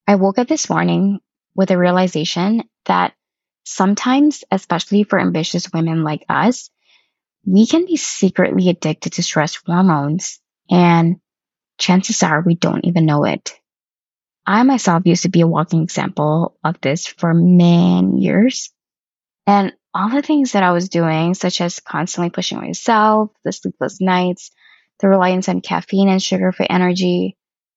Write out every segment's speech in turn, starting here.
I woke up this morning with a realization that sometimes, especially for ambitious women like us, we can be secretly addicted to stress hormones, and chances are we don't even know it. I myself used to be a walking example of this for many years. And all the things that I was doing, such as constantly pushing myself, the sleepless nights, the reliance on caffeine and sugar for energy,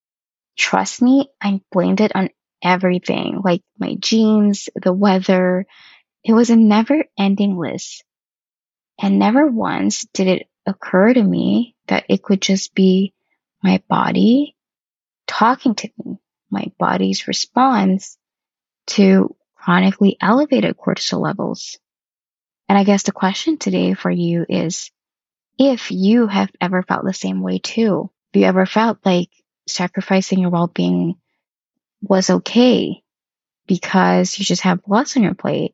trust me, I blamed it on everything, like my genes, the weather. It was a never ending list. And never once did it occur to me that it could just be my body talking to me, my body's response to chronically elevated cortisol levels. And I guess the question today for you is if you have ever felt the same way too. Have you ever felt like sacrificing your well being was okay because you just have lots on your plate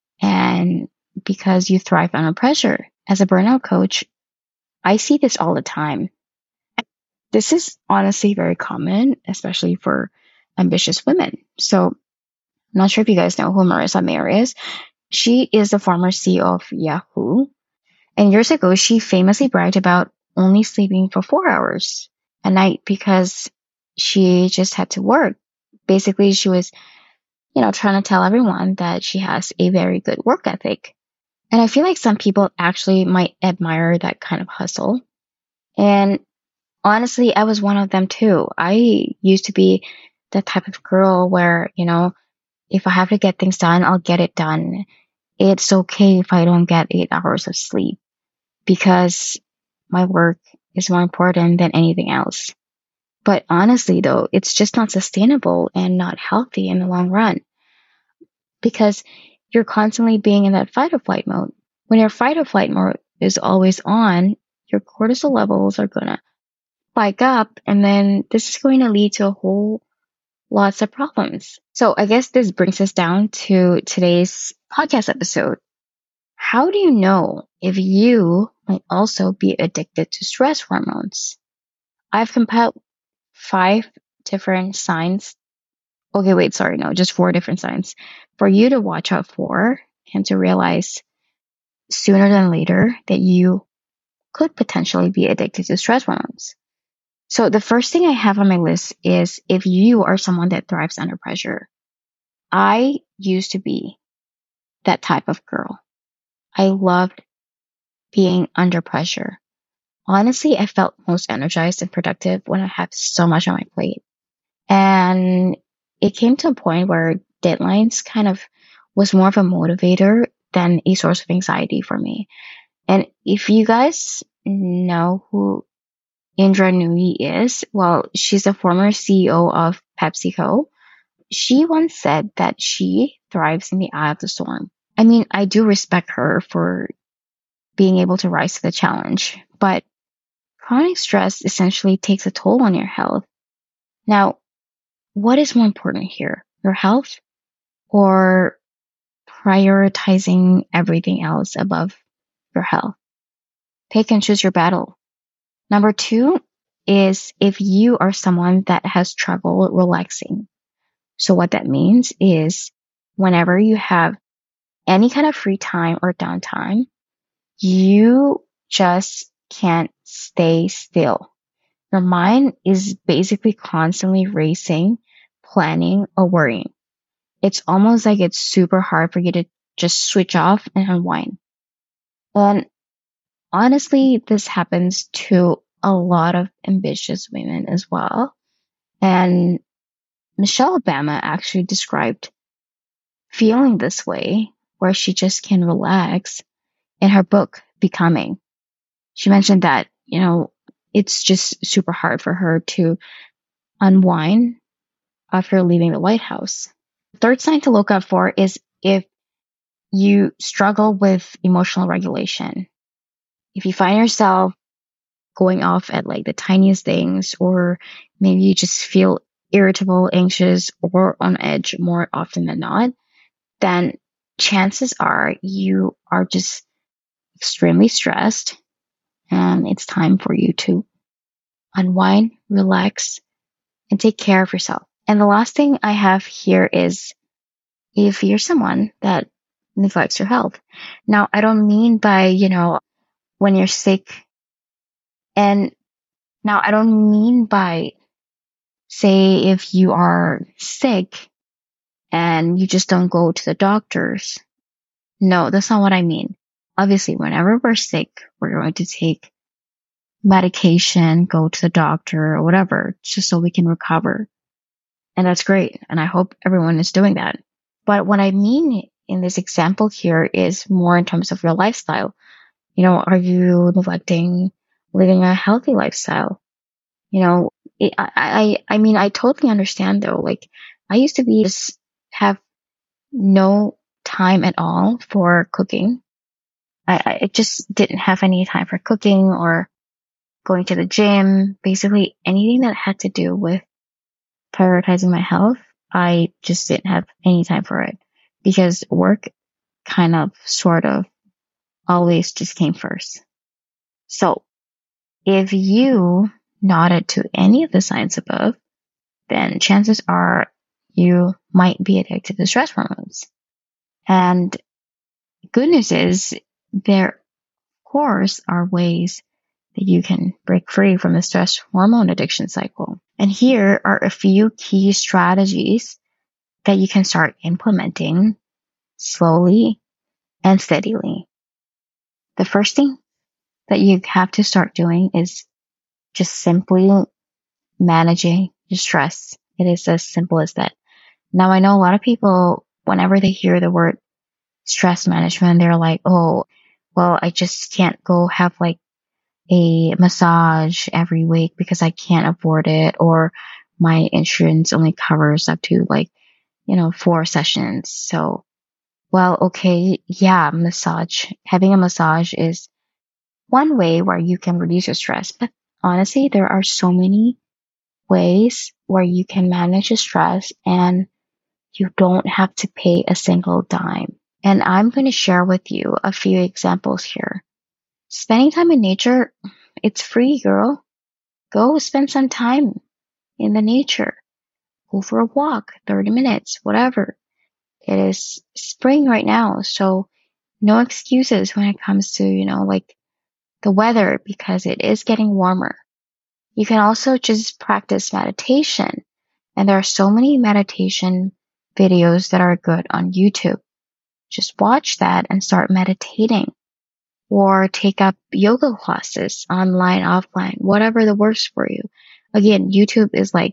and because you thrive under pressure? As a burnout coach, I see this all the time. This is honestly very common, especially for ambitious women. So I'm not sure if you guys know who Marissa Mayer is. She is the former CEO of Yahoo. And years ago, she famously bragged about only sleeping for 4 hours a night because she just had to work. Basically, she was, trying to tell everyone that she has a very good work ethic. And I feel like some people actually might admire that kind of hustle. And honestly, I was one of them too. I used to be the type of girl where, if I have to get things done, I'll get it done. It's okay if I don't get 8 hours of sleep because my work is more important than anything else. But honestly, though, it's just not sustainable and not healthy in the long run because you're constantly being in that fight or flight mode. When your fight or flight mode is always on, your cortisol levels are going to spike up, and then this is going to lead to a whole lots of problems. So I guess this brings us down to today's podcast episode. How do you know if you might also be addicted to stress hormones? I've compiled 5 different signs. Okay, wait, sorry, no, just 4 different signs for you to watch out for and to realize sooner than later that you could potentially be addicted to stress hormones. So the first thing I have on my list is if you are someone that thrives under pressure. I used to be that type of girl. I loved being under pressure. Honestly, I felt most energized and productive when I had so much on my plate. And it came to a point where deadlines kind of was more of a motivator than a source of anxiety for me. And if you guys know who Indra Nooyi is, well, she's a former CEO of PepsiCo. She once said that she thrives in the eye of the storm. I mean, I do respect her for being able to rise to the challenge, but chronic stress essentially takes a toll on your health. Now, what is more important here? Your health or prioritizing everything else above your health? Pick and choose your battle. Number 2 is if you are someone that has trouble relaxing. So what that means is whenever you have any kind of free time or downtime, you just can't stay still. Your mind is basically constantly racing, planning, or worrying. It's almost like it's super hard for you to just switch off and unwind. And honestly, this happens to a lot of ambitious women as well. And Michelle Obama actually described feeling this way, where she just can relax in her book, Becoming. She mentioned that, it's just super hard for her to unwind after leaving the White House. Third sign to look out for is if you struggle with emotional regulation. If you find yourself going off at like the tiniest things, or maybe you just feel irritable, anxious, or on edge more often than not, then chances are you are just extremely stressed and it's time for you to unwind, relax, and take care of yourself. And the last thing I have here is if you're someone that neglects your health. Now, I don't mean by, when you're sick. And now I don't mean by, say, if you are sick and you just don't go to the doctors. No, that's not what I mean. Obviously, whenever we're sick, we're going to take medication, go to the doctor or whatever, just so we can recover. And that's great. And I hope everyone is doing that. But what I mean in this example here is more in terms of your lifestyle. Are you neglecting living a healthy lifestyle? I mean, I totally understand though. Like, I used to be just have no time at all for cooking. I just didn't have any time for cooking or going to the gym. Basically, anything that had to do with prioritizing my health, I just didn't have any time for it because work kind of, sort of, always just came first. So, if you nodded to any of the signs above, then chances are you might be addicted to stress hormones. And good news is there, of course, are ways that you can break free from the stress hormone addiction cycle. And here are a few key strategies that you can start implementing slowly and steadily. The first thing that you have to start doing is just simply managing your stress. It is as simple as that. Now, I know a lot of people, whenever they hear the word stress management, they're like, oh, well, I just can't go have like a massage every week because I can't afford it, or my insurance only covers up to 4 sessions. So, well, okay, yeah, having a massage is one way where you can reduce your stress. But honestly, there are so many ways where you can manage your stress and you don't have to pay a single dime. And I'm going to share with you a few examples here. Spending time in nature, it's free, girl. Go spend some time in the nature. Go for a walk, 30 minutes, whatever. It is spring right now, so no excuses when it comes to, the weather, because it is getting warmer. You can also just practice meditation. And there are so many meditation videos that are good on YouTube. Just watch that and start meditating. Or take up yoga classes, online, offline, whatever that works for you. Again, YouTube is like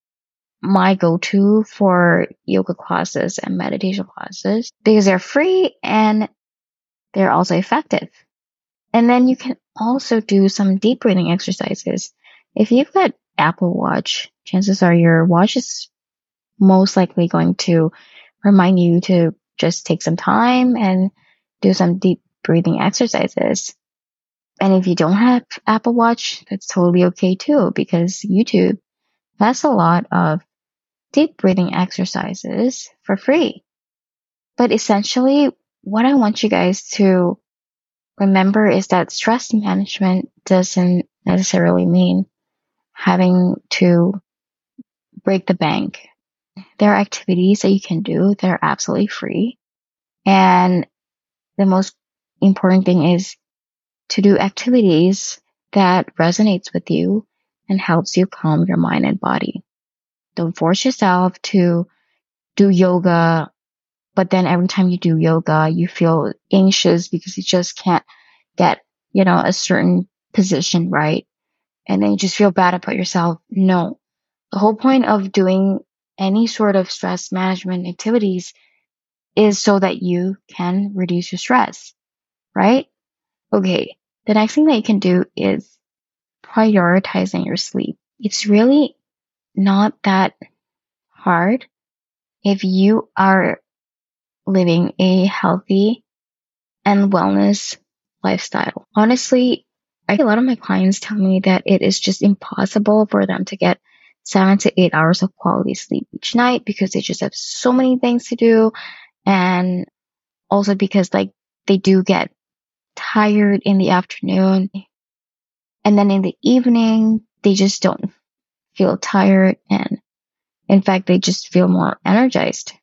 my go-to for yoga classes and meditation classes because they're free and they're also effective. And then you can also do some deep breathing exercises. If you've got Apple Watch, chances are your watch is most likely going to remind you to just take some time and do some deep breathing exercises. And if you don't have Apple Watch, that's totally okay too, because YouTube has a lot of deep breathing exercises for free. But essentially, what I want you guys to remember is that stress management doesn't necessarily mean having to break the bank. There are activities that you can do that are absolutely free. And the most important thing is to do activities that resonates with you and helps you calm your mind and body. Don't force yourself to do yoga, but then every time you do yoga, you feel anxious because you just can't get, a certain position right. And then you just feel bad about yourself. No. The whole point of doing any sort of stress management activities is so that you can reduce your stress, right? Okay. The next thing that you can do is prioritizing your sleep. It's really not that hard if you are living a healthy and wellness lifestyle. Honestly, I get a lot of my clients tell me that it is just impossible for them to get 7 to 8 hours of quality sleep each night because they just have so many things to do. And also because they do get tired in the afternoon. And then in the evening, they just don't feel tired and In fact, they just feel more energized.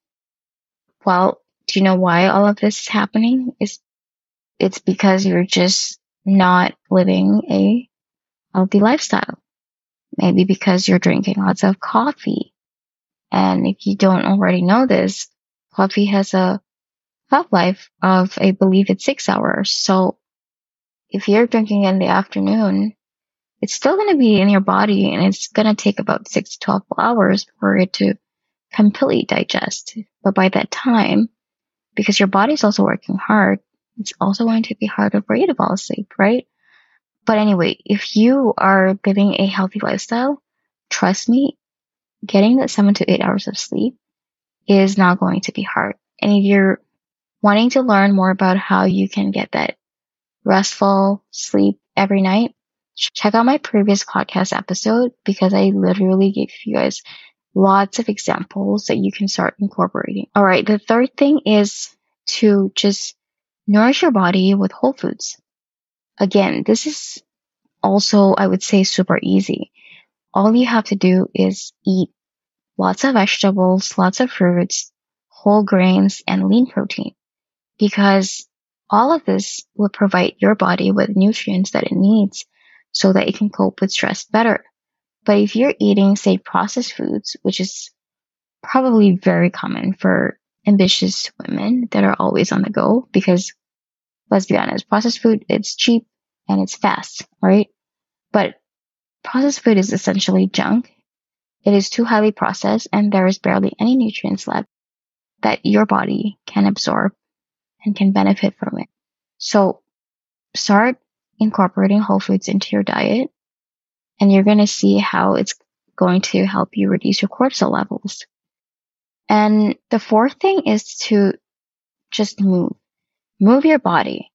Well, do you know why all of this is happening? It's because you're just not living a healthy lifestyle. Maybe because you're drinking lots of coffee. And if you don't already know this, coffee has a half-life of, I believe it's 6 hours. So if you're drinking in the afternoon, it's still going to be in your body and it's going to take about 6 to 12 hours for it to completely digest. But by that time, because your body's also working hard, it's also going to be harder for you to fall asleep, right? But anyway, if you are living a healthy lifestyle, trust me, getting that 7 to 8 hours of sleep is not going to be hard. And if you're wanting to learn more about how you can get that restful sleep every night, check out my previous podcast episode because I literally gave you guys lots of examples that you can start incorporating. All right, the third thing is to just nourish your body with whole foods. Again, this is also, I would say, super easy. All you have to do is eat lots of vegetables, lots of fruits, whole grains, and lean protein because all of this will provide your body with nutrients that it needs so that it can cope with stress better. But if you're eating, say, processed foods, which is probably very common for ambitious women that are always on the go, because let's be honest, processed food, it's cheap and it's fast, right? But processed food is essentially junk. It is too highly processed and there is barely any nutrients left that your body can absorb and can benefit from it. So start incorporating whole foods into your diet and you're going to see how it's going to help you reduce your cortisol levels. And the fourth thing is to just move your body.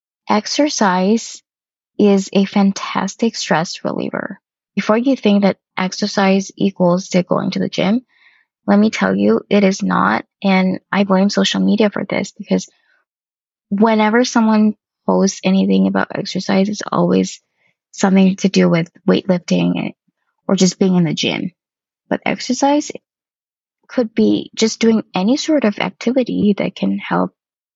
Exercise is a fantastic stress reliever. Before you think that exercise equals to going to the gym, let me tell you, it is not. And I blame social media for this because whenever someone posts anything about exercise, it's always something to do with weightlifting or just being in the gym. But exercise could be just doing any sort of activity that can help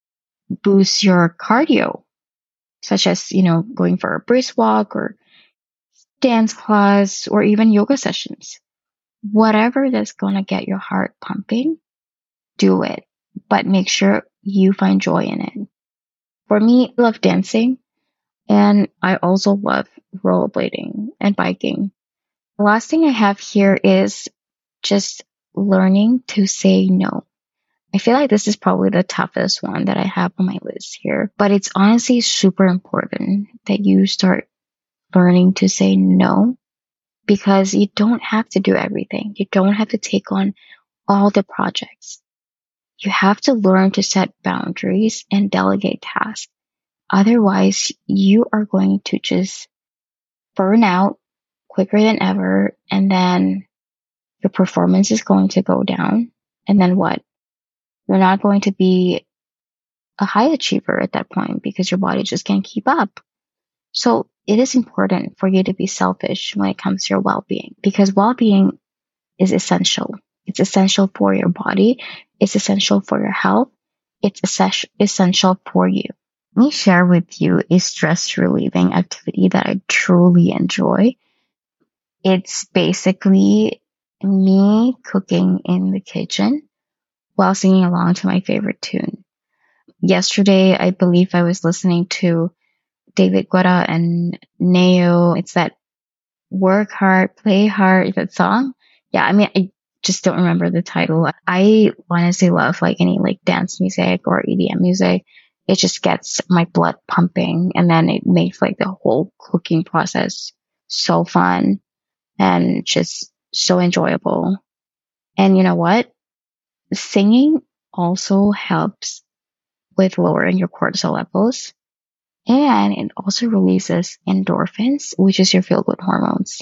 boost your cardio, such as, going for a brisk walk or dance class or even yoga sessions. Whatever that's going to get your heart pumping, do it, but make sure you find joy in it. For me, I love dancing and I also love rollerblading and biking. The last thing I have here is just learning to say no. I feel like this is probably the toughest one that I have on my list here, but it's honestly super important that you start learning to say no because you don't have to do everything. You don't have to take on all the projects. You have to learn to set boundaries and delegate tasks. Otherwise, you are going to just burn out quicker than ever, and then your performance is going to go down. And then what? You're not going to be a high achiever at that point because your body just can't keep up. So it is important for you to be selfish when it comes to your well-being because well-being is essential. It's essential for your body. It's essential for your health. It's essential for you. Let me share with you a stress relieving activity that I truly enjoy. It's basically me cooking in the kitchen while singing along to my favorite tune. Yesterday, I believe I was listening to David Guetta and Neo. It's that Work Hard, Play Hard, that song. Yeah, I just don't remember the title. I honestly love any dance music or EDM music. It just gets my blood pumping and then it makes the whole cooking process so fun and just so enjoyable. And you know what? Singing also helps with lowering your cortisol levels and it also releases endorphins, which is your feel-good hormones.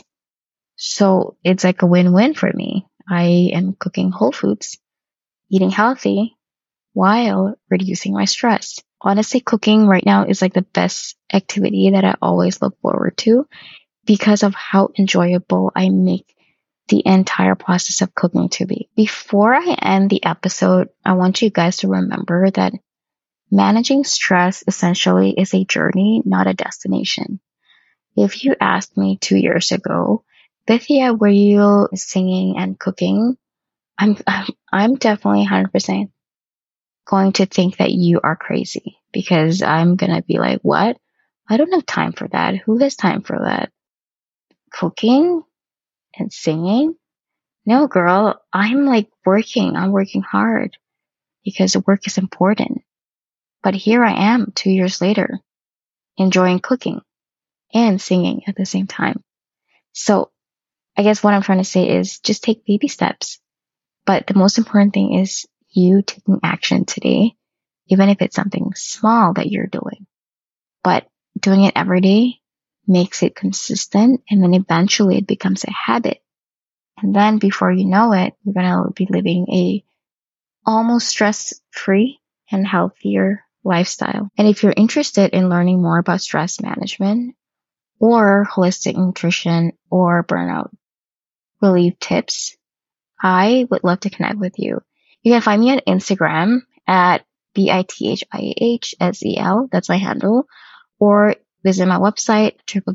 So it's like a win-win for me. I am cooking whole foods, eating healthy while reducing my stress. Honestly, cooking right now is the best activity that I always look forward to because of how enjoyable I make the entire process of cooking to be. Before I end the episode, I want you guys to remember that managing stress essentially is a journey, not a destination. If you asked me 2 years ago, Bithia, were you singing and cooking? I'm definitely 100% going to think that you are crazy because I'm going to be like, what? I don't have time for that. Who has time for that? Cooking and singing? No, girl, I'm like working. I'm working hard because the work is important. But here I am 2 years later, enjoying cooking and singing at the same time. So I guess what I'm trying to say is just take baby steps. But the most important thing is you taking action today, even if it's something small that you're doing. But doing it every day makes it consistent, and then eventually it becomes a habit. And then before you know it, you're going to be living a almost stress-free and healthier lifestyle. And if you're interested in learning more about stress management or holistic nutrition or burnout relief tips, I would love to connect with you. You can find me on Instagram at BITHIAHSEL. That's my handle. Or visit my website,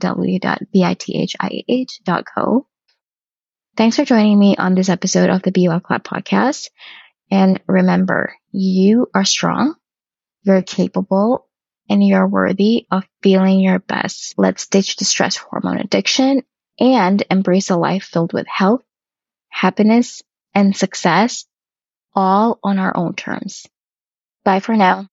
www.bithiah.co. Thanks for joining me on this episode of the Be Well Club podcast. And remember, you are strong, you're capable, and you're worthy of feeling your best. Let's ditch the stress hormone addiction and embrace a life filled with health, happiness, and success, all on our own terms. Bye for now.